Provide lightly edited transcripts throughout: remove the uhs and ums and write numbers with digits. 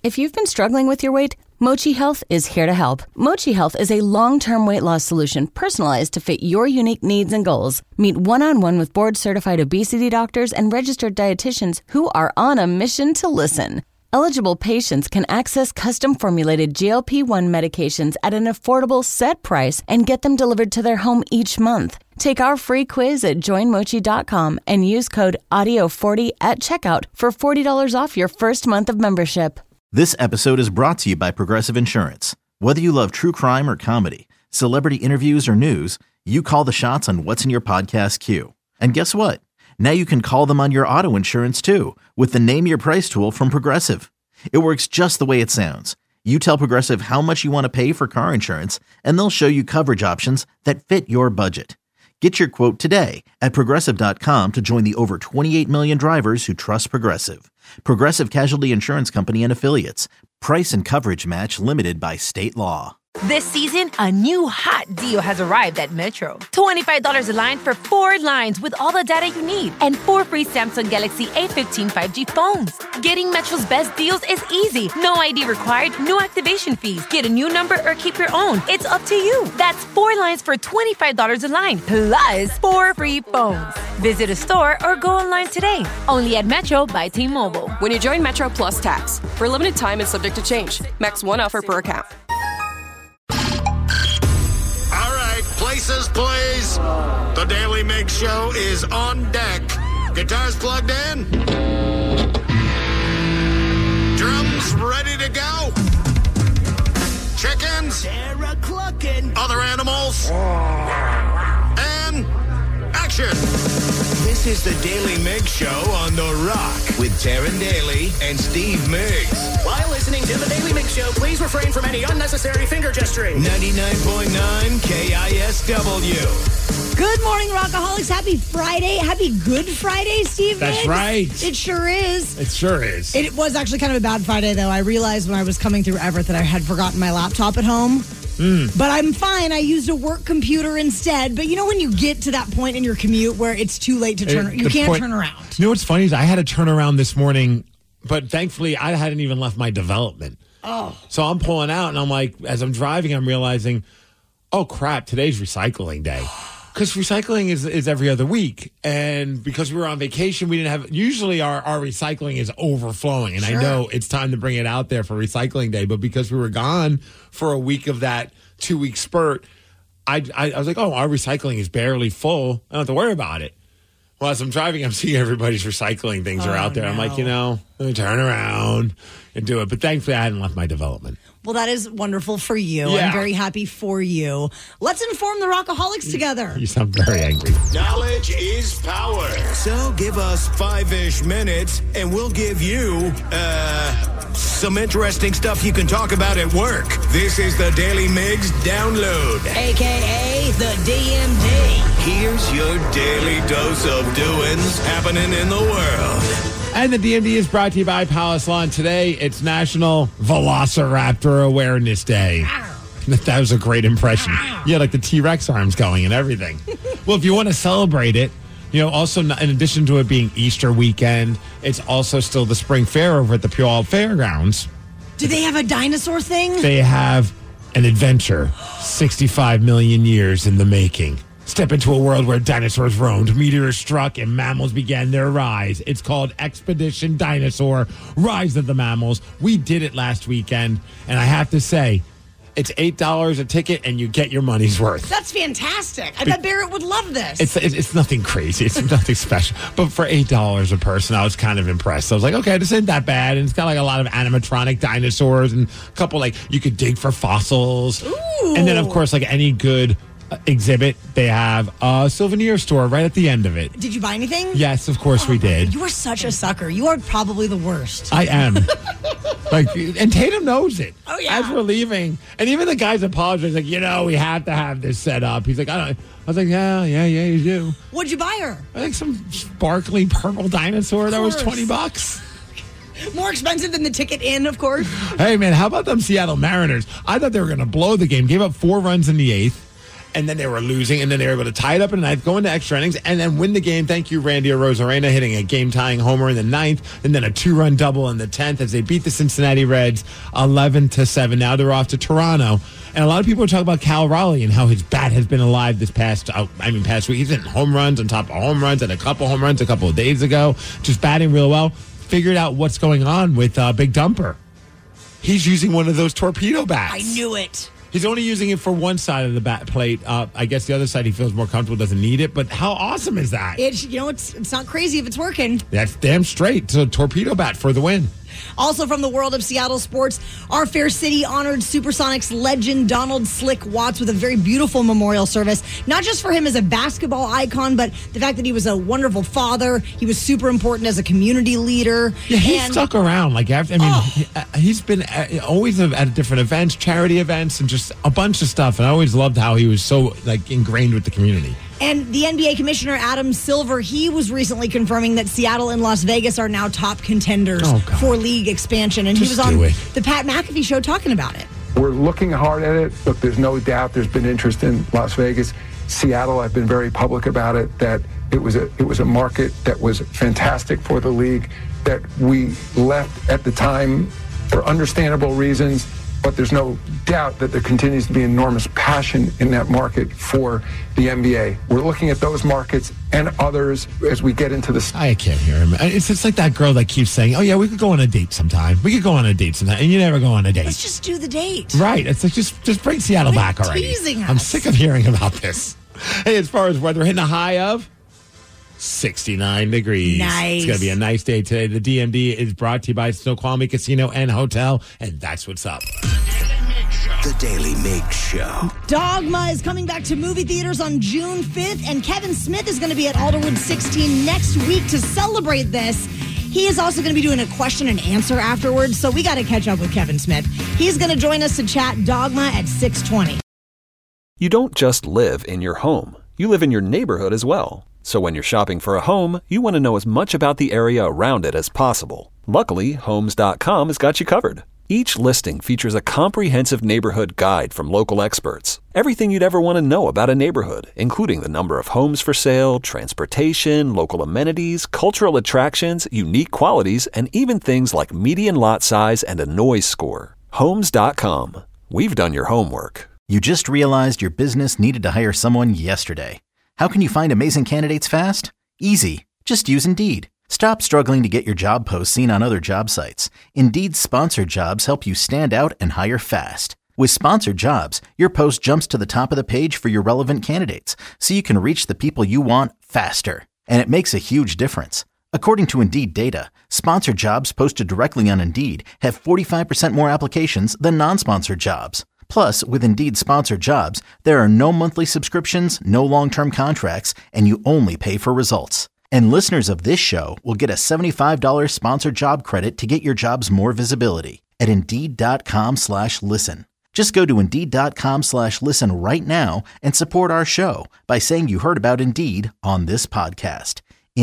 If you've been struggling with your weight, Mochi Health is here to help. Mochi Health is a long-term weight loss solution personalized to fit your unique needs and goals. Meet one-on-one with board-certified obesity doctors and registered dietitians who are on a mission to listen. Eligible patients can access custom-formulated GLP-1 medications at an affordable set price and get them delivered to their home each month. Take our free quiz at joinmochi.com and use code AUDIO40 at checkout for $40 off your first month of membership. This episode is brought to you by Progressive Insurance. Whether you love true crime or comedy, celebrity interviews or news, you call the shots on what's in your podcast queue. And guess what? Now you can call them on your auto insurance too with the Name Your Price tool from Progressive. It works just the way it sounds. You tell Progressive how much you want to pay for car insurance, and they'll show you coverage options that fit your budget. Get your quote today at Progressive.com to join the over 28 million drivers who trust Progressive. Progressive Casualty Insurance Company and Affiliates. Price and coverage match limited by state law. This season, a new hot deal has arrived at Metro. $25 a line for 4 lines with all the data you need and 4 free Samsung Galaxy A15 5G phones. Getting Metro's best deals is easy. No ID required, no activation fees. Get a new number or keep your own. It's up to you. That's 4 lines for $25 a line, plus 4 free phones. Visit a store or go online today. Only at Metro by T-Mobile. When you join Metro Plus Tax, for a limited time and subject to change. Max 1 offer per account. Places, please. The Daily Mix Show is on deck. Guitars plugged in. Drums ready to go. Chickens. Other animals. And action. This is the Daily Mix Show on The Rock with Taryn Daly and Steve Miggs. While listening to the Daily Mix Show, please refrain from any unnecessary finger gesturing. 99.9 KISW. Good morning, Rockaholics. Happy Friday. Happy Good Friday, Steve That's Miggs. right. It sure is. It sure is. It was actually kind of a bad Friday, though. I realized when I was coming through Everett that I had forgotten my laptop at home. But I'm fine. I used a work computer instead. But you know when you get to that point in your commute where it's too late to turn, you can't turn around. You know what's funny is I had to turn around this morning, but thankfully I hadn't even left my development. Oh. So I'm pulling out and I'm like, as I'm driving, I'm realizing, oh crap, today's recycling day. Because recycling is every other week. And because we were on vacation, we didn't have, usually our recycling is overflowing. And Sure. I know it's time to bring it out there for recycling day. But because we were gone for a week of that 2-week spurt, I was like, oh, our recycling is barely full. I don't have to worry about it. Well, as I'm driving, I'm seeing everybody's recycling things are out there. No. I'm like, let me turn around and do it. But thankfully, I hadn't left my development. Well, that is wonderful for you. Yeah. I'm very happy for you. Let's inform the Rockaholics together. You sound very angry. Knowledge is power. So give us 5-ish minutes and we'll give you, some interesting stuff you can talk about at work. This is the Daily Miggs Download. AKA the DMD. Here's your daily dose of doings happening in the world. And the DMD is brought to you by Palace Lawn. Today, it's National Velociraptor Awareness Day. That was a great impression. Yeah, like the T-Rex arms going and everything. Well, if you want to celebrate it, also in addition to it being Easter weekend, it's also still the spring fair over at the Puyallup Fairgrounds. Do they have a dinosaur thing? They have an adventure, 65 million years in the making. Step into a world where dinosaurs roamed, meteors struck, and mammals began their rise. It's called Expedition Dinosaur, Rise of the Mammals. We did it last weekend, and I have to say, it's $8 a ticket, and you get your money's worth. That's fantastic. I bet Barrett would love this. It's nothing crazy. It's nothing special. But for $8 a person, I was kind of impressed. I was like, okay, this isn't that bad. And it's got like a lot of animatronic dinosaurs and a couple you could dig for fossils. Ooh. And then, of course, like any good exhibit, they have a souvenir store right at the end of it. Did you buy anything? Yes, of course we did. You are such a sucker. You are probably the worst. I am. And Tatum knows it. Oh, yeah. As we're leaving. And even the guys apologize, we have to have this set up. He's like, I was like, yeah, you do. What'd you buy her? I think some sparkly purple dinosaur that was $20. More expensive than the ticket in, of course. Hey, man, how about them Seattle Mariners? I thought they were going to blow the game. Gave up 4 runs in the 8th. and then they were losing, and then they were able to tie it up in the ninth, go into extra innings, and then win the game. Thank you, Randy Arozarena, hitting a game-tying homer in the ninth, and then a 2-run double in the 10th as they beat the Cincinnati Reds 11-7. Now they're off to Toronto. And a lot of people are talking about Cal Raleigh and how his bat has been alive this past week. He's hitting home runs on top of home runs and a couple home runs a couple of days ago. Just batting real well. Figured out what's going on with Big Dumper. He's using one of those torpedo bats. I knew it. He's only using it for one side of the bat plate. I guess the other side he feels more comfortable, doesn't need it. But how awesome is that? It's not crazy if it's working. That's damn straight. So torpedo bat for the win. Also from the world of Seattle sports, our fair city honored Supersonics legend Donald Slick Watts with a very beautiful memorial service. Not just for him as a basketball icon, but the fact that he was a wonderful father. He was super important as a community leader. Yeah, he's stuck around. He's been always at different events, charity events, and just a bunch of stuff. And I always loved how he was so ingrained with the community. And the NBA commissioner, Adam Silver, he was recently confirming that Seattle and Las Vegas are now top contenders for league expansion. And he was on the Pat McAfee show talking about it. We're looking hard at it. Look, there's no doubt there's been interest in Las Vegas. Seattle, I've been very public about it, that it was a market that was fantastic for the league, that we left at the time for understandable reasons. But there's no doubt that there continues to be enormous passion in that market for the NBA. We're looking at those markets and others as we get into this. I can't hear him. It's just like that girl that keeps saying, oh, yeah, we could go on a date sometime. We could go on a date sometime. And you never go on a date. Let's just do the date. Right. It's like, just bring Seattle back already. Teasing us. I'm sick of hearing about this. Hey, as far as weather, hitting a high of 69 degrees. Nice. It's going to be a nice day today. The DMD is brought to you by Snoqualmie Casino and Hotel, and that's what's up. The Daily Mix Show. Dogma is coming back to movie theaters on June 5th, and Kevin Smith is going to be at Alderwood 16 next week to celebrate this. He is also going to be doing a question and answer afterwards, so we got to catch up with Kevin Smith. He's going to join us to chat Dogma at 6:20. You don't just live in your home. You live in your neighborhood as well. So when you're shopping for a home, you want to know as much about the area around it as possible. Luckily, Homes.com has got you covered. Each listing features a comprehensive neighborhood guide from local experts. Everything you'd ever want to know about a neighborhood, including the number of homes for sale, transportation, local amenities, cultural attractions, unique qualities, and even things like median lot size and a noise score. Homes.com. We've done your homework. You just realized your business needed to hire someone yesterday. How can you find amazing candidates fast? Easy. Just use Indeed. Stop struggling to get your job posts seen on other job sites. Indeed's sponsored jobs help you stand out and hire fast. With sponsored jobs, your post jumps to the top of the page for your relevant candidates, so you can reach the people you want faster. And it makes a huge difference. According to Indeed data, sponsored jobs posted directly on Indeed have 45% more applications than non-sponsored jobs. Plus, with Indeed sponsored jobs, there are no monthly subscriptions, no long-term contracts, and you only pay for results. And listeners of this show will get a $75 sponsored job credit to get your jobs more visibility at Indeed.com/listen. Just go to Indeed.com/listen right now and support our show by saying you heard about Indeed on this podcast.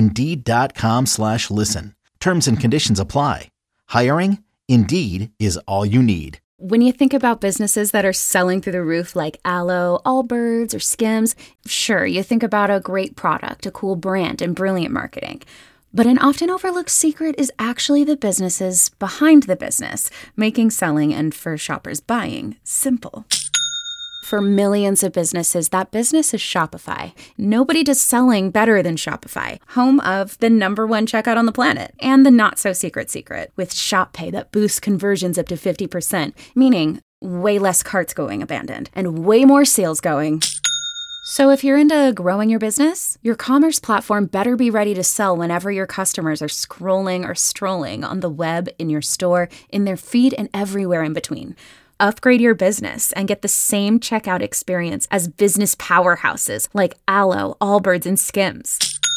Indeed.com/listen. Terms and conditions apply. Hiring? Indeed is all you need. When you think about businesses that are selling through the roof like Aloe, Allbirds, or Skims, sure, you think about a great product, a cool brand, and brilliant marketing. But an often overlooked secret is actually the businesses behind the business, making selling and, for shoppers, buying simple. For millions of businesses, that business is Shopify. Nobody does selling better than Shopify, home of the #1 checkout on the planet, and the not-so-secret secret, with Shop Pay that boosts conversions up to 50%, meaning way less carts going abandoned, and way more sales going. So if you're into growing your business, your commerce platform better be ready to sell whenever your customers are scrolling or strolling on the web, in your store, in their feed, and everywhere in between. Upgrade your business and get the same checkout experience as business powerhouses like Aloe, Allbirds, and Skims.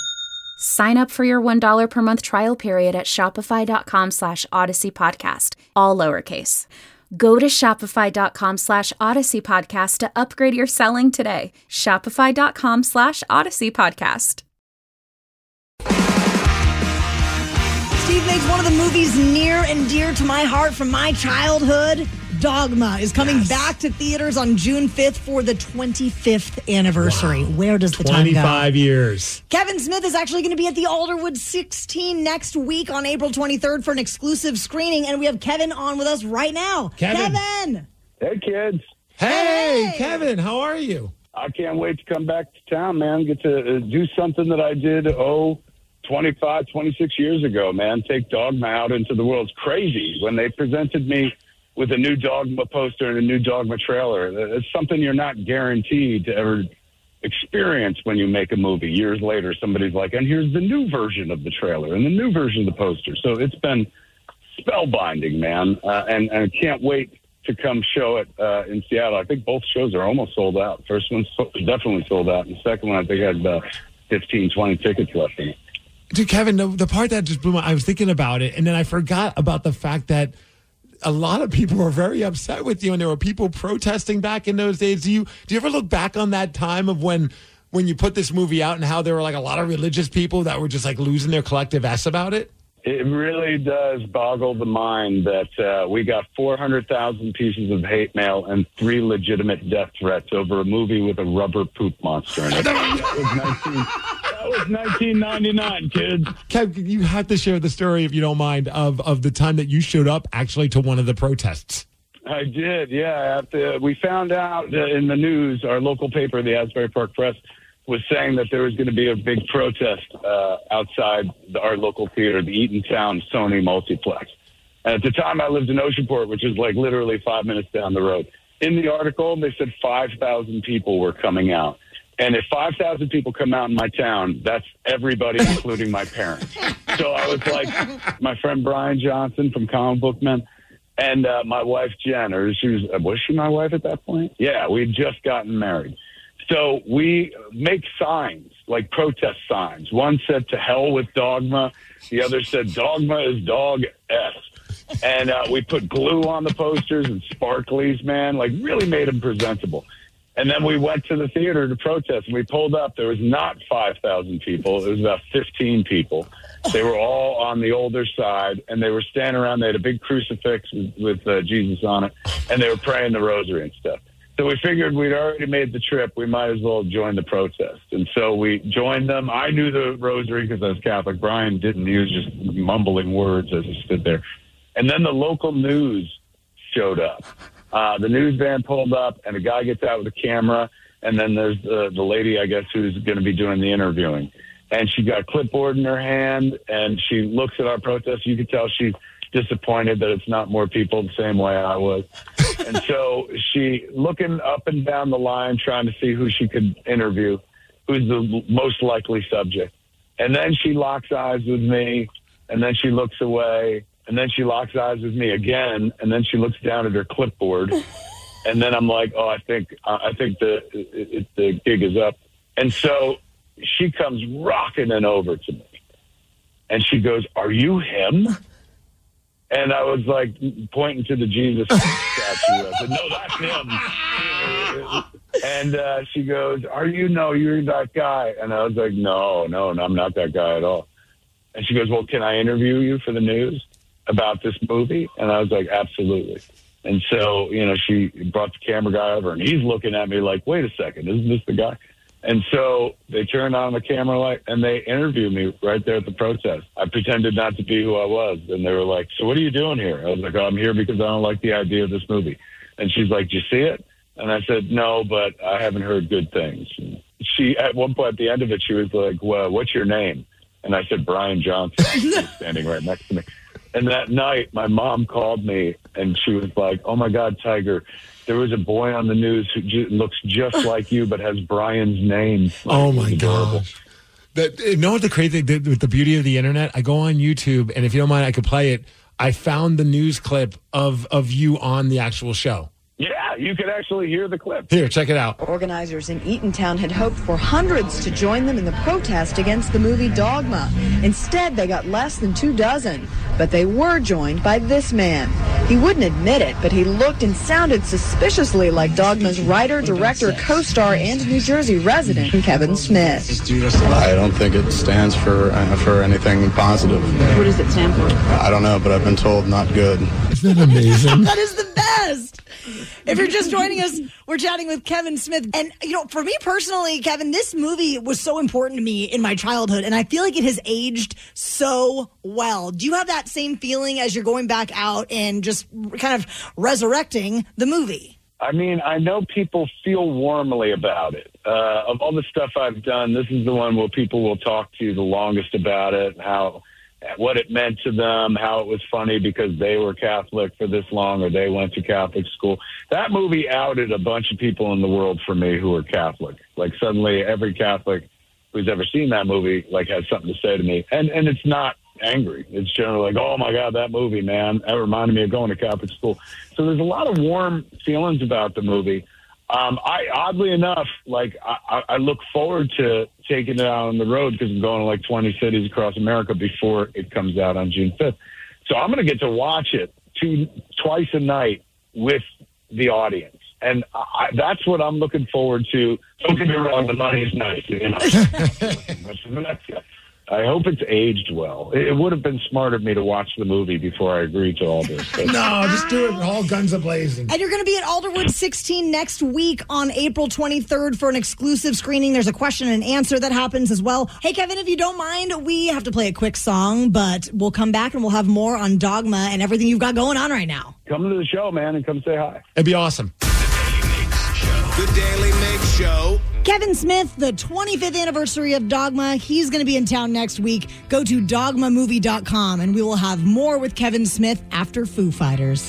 Sign up for your $1 per month trial period at shopify.com/Odyssey Podcast, all lowercase. Go to shopify.com/Odyssey Podcast to upgrade your selling today. Shopify.com/Odyssey Podcast. Steve makes one of the movies near and dear to my heart from my childhood, Dogma is coming back to theaters on June 5th for the 25th anniversary. Wow. Where does the time go? 25 years. Kevin Smith is actually going to be at the Alderwood 16 next week on April 23rd for an exclusive screening, and we have Kevin on with us right now. Kevin! Hey, kids. Hey, Kevin, how are you? I can't wait to come back to town, man. Get to do something that I did, 25, 26 years ago, man. Take Dogma out into the world. It's crazy. When they presented me with a new Dogma poster and a new Dogma trailer, it's something you're not guaranteed to ever experience when you make a movie. Years later, somebody's like, and here's the new version of the trailer and the new version of the poster. So it's been spellbinding, man. And I can't wait to come show it in Seattle. I think both shows are almost sold out. First one's definitely sold out. And the second one, I think, had 15, 20 tickets left in it. Dude, Kevin, the part that just blew my, I was thinking about it, and then I forgot about the fact that a lot of people were very upset with you, and there were people protesting back in those days. Do you ever look back on that time of when you put this movie out and how there were like a lot of religious people that were just like losing their collective S about it? It really does boggle the mind that we got 400,000 pieces of hate mail and 3 legitimate death threats over a movie with a rubber poop monster in it. That was 1999, kids. Kev, you have to share the story, if you don't mind, of the time that you showed up actually to one of the protests. I did, yeah. We found out in the news, our local paper, the Asbury Park Press, was saying that there was going to be a big protest outside our local theater, the Eatontown Sony Multiplex. And at the time, I lived in Oceanport, which is like literally 5 minutes down the road. In the article, they said 5,000 people were coming out. And if 5,000 people come out in my town, that's everybody, including my parents. So I was like, my friend Brian Johnson from Comic Book Men, and my wife Jen, or was she my wife at that point? Yeah, we had just gotten married. So we make signs, like protest signs. One said, "To hell with Dogma." The other said, "Dogma is dog S." And we put glue on the posters and sparklies, man, like really made them presentable. And then we went to the theater to protest, and we pulled up. There was not 5,000 people. It was about 15 people. They were all on the older side, and they were standing around. They had a big crucifix with Jesus on it, and they were praying the rosary and stuff. So we figured we'd already made the trip. We might as well join the protest. And so we joined them. I knew the rosary because I was Catholic. Brian didn't. He was just mumbling words as he stood there. And then the local news showed up. The news van pulled up, and a guy gets out with a camera. And then there's the lady, I guess, who's going to be doing the interviewing. And she got a clipboard in her hand, and she looks at our protest. You could tell she's disappointed that it's not more people the same way I was. And so she looking up and down the line, trying to see who she could interview, who's the most likely subject. And then she locks eyes with me, and then she looks away, and then she locks eyes with me again, and then she looks down at her clipboard. And then I'm like, oh, I think the gig is up. And so she comes rocketing over to me, and she goes, "Are you him?" And I was like pointing to the Jesus statue. I said, "No, that's him." And she goes, "Are you? No, you're that guy." And I was like, no, I'm not that guy at all. And she goes, "Well, can I interview you for the news about this movie?" And I was like, "Absolutely." And so, she brought the camera guy over, and he's looking at me like, "Wait a second, isn't this the guy?" And so they turned on the camera light, and they interviewed me right there at the protest. I pretended not to be who I was, and they were like, "So what are you doing here?" I was like, "Oh, I'm here because I don't like the idea of this movie." And she's like, "Did you see it?" And I said, "No, but I haven't heard good things." She, at one point at the end of it, she was like, "Well, what's your name?" And I said, "Brian Johnson." She was standing right next to me. And that night, my mom called me, and she was like, "Oh, my God, Tiger, there was a boy on the news who looks just like you but has Brian's name." Oh, my gosh. You know what the crazy thing with the beauty of the internet? I go on YouTube, and if you don't mind, I could play it. I found the news clip of you on the actual show. Yeah, you could actually hear the clip. Here, check it out. Organizers in Eatontown had hoped for hundreds to join them in the protest against the movie Dogma. Instead, they got less than 24, but they were joined by this man. He wouldn't admit it, but he looked and sounded suspiciously like Dogma's writer, director, co-star, and New Jersey resident, Kevin Smith. I don't think it stands for anything positive. What does it stand for? I don't know, but I've been told not good. Isn't that amazing? That is the best. If you're just joining us, we're chatting with Kevin Smith. And, for me personally, Kevin, this movie was so important to me in my childhood, and I feel like it has aged so well. Do you have that same feeling as you're going back out and just kind of resurrecting the movie? I mean, I know people feel warmly about it. Of all the stuff I've done, this is the one where people will talk to you the longest about it, what it meant to them, how it was funny because they were Catholic for this long or they went to Catholic school. That movie outed a bunch of people in the world for me who were Catholic. Like suddenly every Catholic who's ever seen that movie has something to say to me. And it's not angry. It's generally like, oh my God, that movie, man, that reminded me of going to Catholic school. So there's a lot of warm feelings about the movie. Oddly enough, I look forward to taking it out on the road because I'm going to 20 cities across America before it comes out on June 5th. So I'm going to get to watch it twice a night with the audience. And that's what I'm looking forward to. Don't get me wrong, the money is nice. I hope it's aged well. It would have been smart of me to watch the movie before I agreed to all this. No, just do it all guns a-blazing. And you're going to be at Alderwood 16 next week on April 23rd for an exclusive screening. There's a question and answer that happens as well. Hey, Kevin, if you don't mind, we have to play a quick song, but we'll come back and we'll have more on Dogma and everything you've got going on right now. Come to the show, man, and come say hi. It'd be awesome. The Daily Mix Show. Kevin Smith, the 25th anniversary of Dogma. He's going to be in town next week. Go to dogmamovie.com and we will have more with Kevin Smith after Foo Fighters.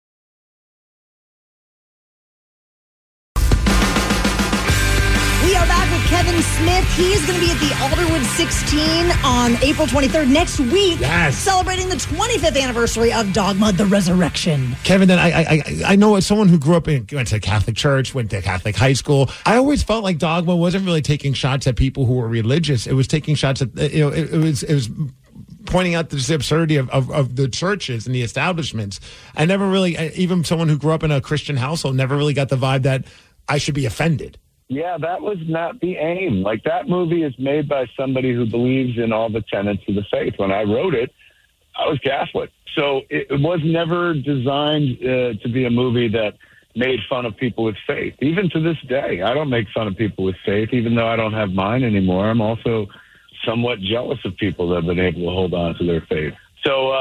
We are back with Kevin Smith. He is going to be at the Alderwood 16 on April 23rd next week. Yes. Celebrating the 25th anniversary of Dogma, The Resurrection. Kevin, then I know as someone who grew up went to Catholic church, went to Catholic high school, I always felt like Dogma wasn't really taking shots at people who were religious. It was taking shots at, it was pointing out the absurdity of the churches and the establishments. I never really, even someone who grew up in a Christian household, never really got the vibe that I should be offended. Yeah, that was not the aim. That movie is made by somebody who believes in all the tenets of the faith. When I wrote it, I was Catholic. So it was never designed to be a movie that made fun of people with faith. Even to this day, I don't make fun of people with faith, even though I don't have mine anymore. I'm also somewhat jealous of people that have been able to hold on to their faith. So,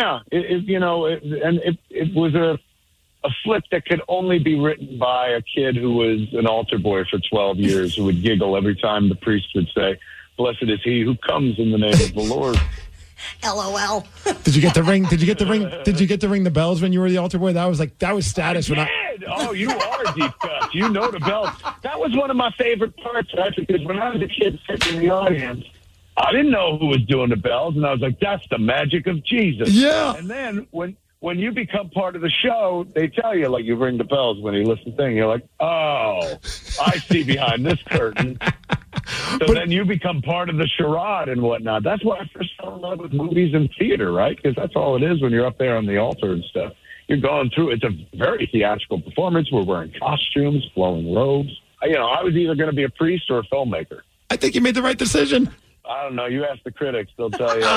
it was a flick that could only be written by a kid who was an altar boy for 12 years, who would giggle every time the priest would say, "Blessed is he who comes in the name of the Lord." LOL. Did you get the ring? Did you get to ring the bells when you were the altar boy? That was status. Oh, you are deep cut. You know the bells. That was one of my favorite parts, right? Because when I was a kid sitting in the audience, I didn't know who was doing the bells, and I was like, "That's the magic of Jesus." Yeah. And then when you become part of the show, they tell you, you ring the bells when you listen to the thing. You're like, oh, I see behind this curtain. So then you become part of the charade and whatnot. That's why I first fell in love with movies and theater, right? Because that's all it is when you're up there on the altar and stuff. You're going through. It's a very theatrical performance. We're wearing costumes, flowing robes. I was either going to be a priest or a filmmaker. I think you made the right decision. I don't know. You ask the critics; they'll tell you.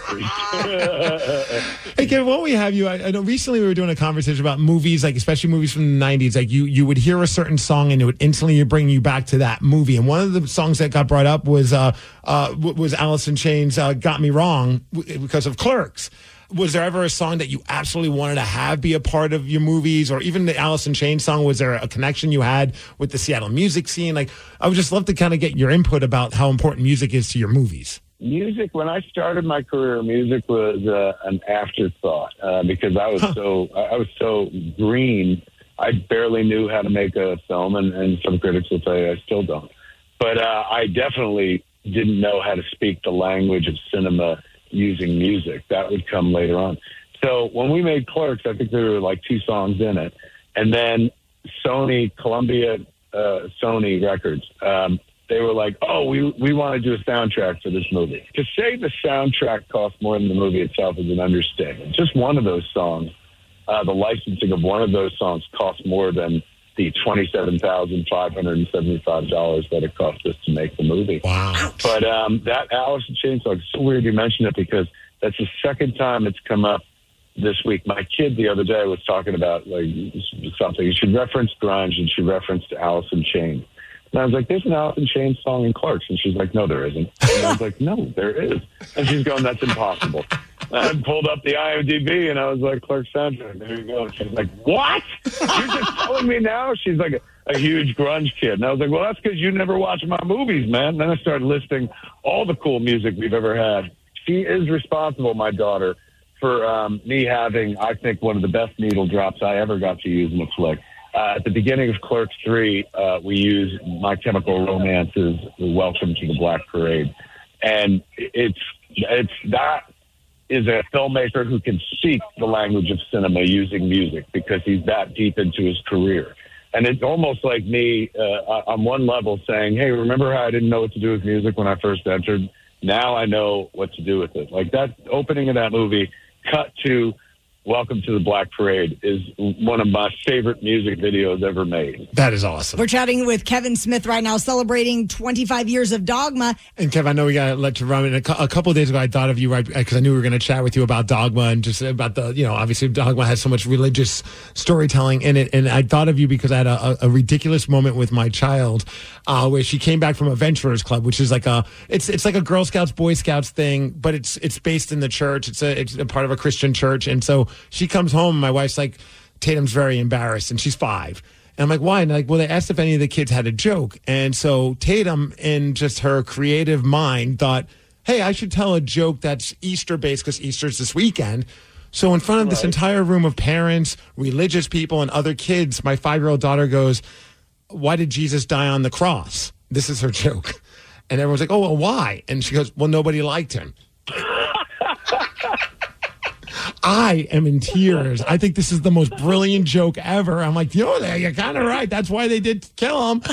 Hey, Kevin, while we have you, I know recently we were doing a conversation about movies, especially movies from the 90s. You would hear a certain song and it would instantly bring you back to that movie. And one of the songs that got brought up was Alice in Chains' "Got Me Wrong" because of Clerks. Was there ever a song that you absolutely wanted to have be a part of your movies, or even the Alice in Chains song? Was there a connection you had with the Seattle music scene? I would just love to kind of get your input about how important music is to your movies. Music, when I started my career, music was an afterthought because I was so green. I barely knew how to make a film, and some critics will tell you I still don't. But I definitely didn't know how to speak the language of cinema using music. That would come later on. So when we made Clerks, I think there were 2 songs in it. And then Columbia Sony Records, they were like, oh, we want to do a soundtrack for this movie. To say the soundtrack costs more than the movie itself is an understatement. Just one of those songs, the licensing of one of those songs costs more than the $27,575 that it cost us to make the movie. Wow. But that Alice in Chains song, it's so weird you mentioned it because that's the second time it's come up this week. My kid the other day was talking about like something. She referenced grunge and she referenced Alice in Chains. And I was like, there's an Alice in Chains song in Clerks. And she's like, no, there isn't. And I was like, no, there is. And she's going, that's impossible. And I pulled up the IMDb and I was like, Clerks soundtrack. There you go. And she's like, what? You're just telling me now? She's like a huge grunge kid. And I was like, well, that's because you never watch my movies, man. And then I started listing all the cool music we've ever had. She is responsible, my daughter, for me having, I think, one of the best needle drops I ever got to use in a flick. At the beginning of Clerks 3, we use My Chemical Romance's Welcome to the Black Parade. And it's that is a filmmaker who can speak the language of cinema using music because he's that deep into his career. And it's almost like me on one level saying, hey, remember how I didn't know what to do with music when I first entered? Now I know what to do with it. Like that opening of that movie, cut to Welcome to the Black Parade, is one of my favorite music videos ever made. That is awesome. We're chatting with Kevin Smith right now, celebrating 25 years of Dogma. And Kev, I know we got to let you run. And a couple of days ago, I thought of you right because I knew we were going to chat with you about Dogma and just about the, obviously Dogma has so much religious storytelling in it. And I thought of you because I had a ridiculous moment with my child where she came back from Adventurers Club, which is like it's like a Girl Scouts, Boy Scouts thing, but it's based in the church. It's a part of a Christian church. And so she comes home and my wife's like, Tatum's very embarrassed, and she's 5. And I'm like, why? And like, well, they asked if any of the kids had a joke. And so Tatum, in just her creative mind, thought, hey, I should tell a joke that's Easter-based because Easter's this weekend. So in front of this entire room of parents, religious people, and other kids, my 5-year-old daughter goes, why did Jesus die on the cross? This is her joke. And everyone's like, oh, well, why? And she goes, well, nobody liked him. I am in tears. I think this is the most brilliant joke ever. I'm like, you're kind of right. That's why they did kill him.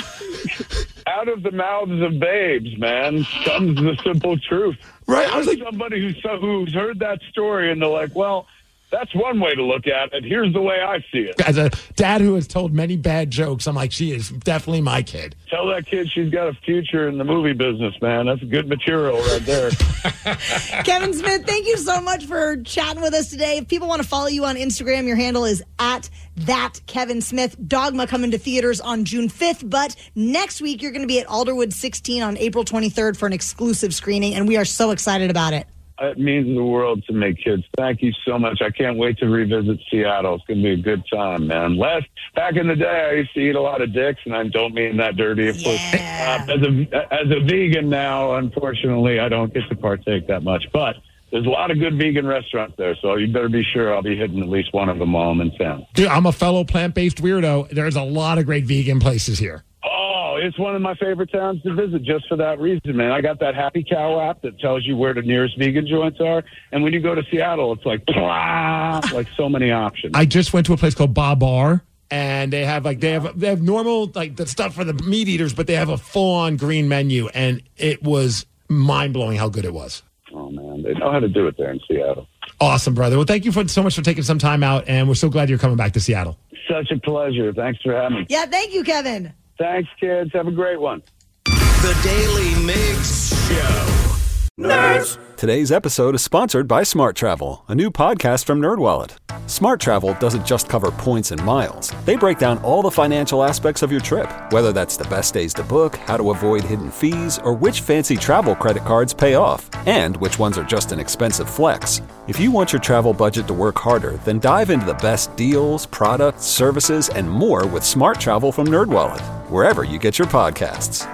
Out of the mouths of babes, man, comes the simple truth. Right. I was like, somebody who's heard that story and they're like, well, that's one way to look at it. Here's the way I see it. As a dad who has told many bad jokes, I'm like, she is definitely my kid. Tell that kid she's got a future in the movie business, man. That's good material right there. Kevin Smith, thank you so much for chatting with us today. If people want to follow you on Instagram, your handle is @ThatKevinSmith. Dogma coming to theaters on June 5th, but next week you're going to be at Alderwood 16 on April 23rd for an exclusive screening, and we are so excited about it. It means the world to me, kids. Thank you so much. I can't wait to revisit Seattle. It's going to be a good time, man. Back in the day, I used to eat a lot of dicks, and I don't mean that dirty. Of course, as a vegan now, unfortunately, I don't get to partake that much. But there's a lot of good vegan restaurants there, so you better be sure I'll be hitting at least one of them while I'm in town. Dude, I'm a fellow plant-based weirdo. There's a lot of great vegan places here. Oh, it's one of my favorite towns to visit just for that reason, man. I got that Happy Cow app that tells you where the nearest vegan joints are. And when you go to Seattle, it's like, like so many options. I just went to a place called Babar, and they have normal, like the stuff for the meat eaters, but they have a full-on green menu. And it was mind-blowing how good it was. Oh, man. They know how to do it there in Seattle. Awesome, brother. Well, thank you so much for taking some time out, and we're so glad you're coming back to Seattle. Such a pleasure. Thanks for having me. Yeah, thank you, Kevin. Thanks, kids. Have a great one. The Daily Migs Show. Nerds! Today's episode is sponsored by Smart Travel, a new podcast from NerdWallet. Smart Travel doesn't just cover points and miles. They break down all the financial aspects of your trip, whether that's the best days to book, how to avoid hidden fees, or which fancy travel credit cards pay off, and which ones are just an expensive flex. If you want your travel budget to work harder, then dive into the best deals, products, services, and more with Smart Travel from NerdWallet, wherever you get your podcasts.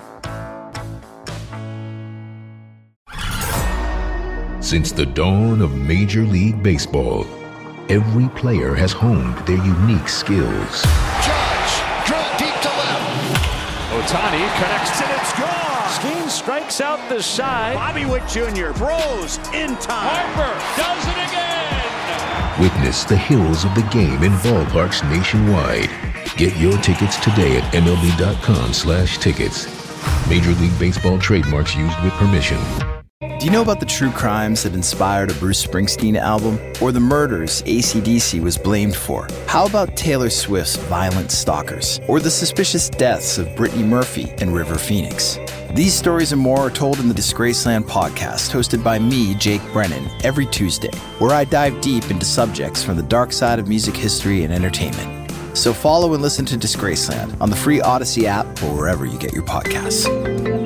Since the dawn of Major League Baseball, every player has honed their unique skills. Judge, drill deep to left. Ohtani connects and it's gone. Skeen strikes out the side. Bobby Witt Jr. throws in time. Harper does it again. Witness the hills of the game in ballparks nationwide. Get your tickets today at MLB.com/tickets. Major League Baseball trademarks used with permission. Do you know about the true crimes that inspired a Bruce Springsteen album? Or the murders AC/DC was blamed for? How about Taylor Swift's Violent Stalkers? Or the suspicious deaths of Brittany Murphy and River Phoenix? These stories and more are told in the Disgraceland podcast, hosted by me, Jake Brennan, every Tuesday, where I dive deep into subjects from the dark side of music history and entertainment. So follow and listen to Disgraceland on the free Odyssey app or wherever you get your podcasts.